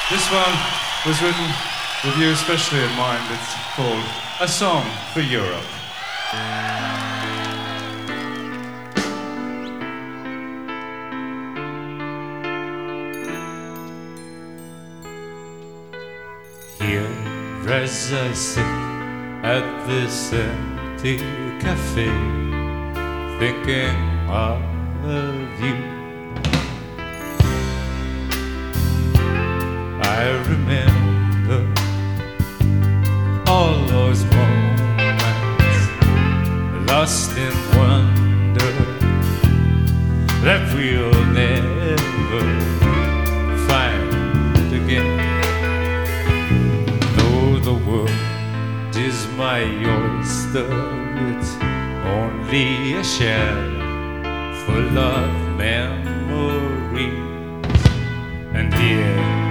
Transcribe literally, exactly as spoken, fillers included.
This one was written with you especially in mind. It's called A Song for Europe. Here as I sit at this empty cafe, thinking of you, I remember all those moments lost in wonder that we'll never find again. Though the world is my oyster, it's only a shell full of memories, and here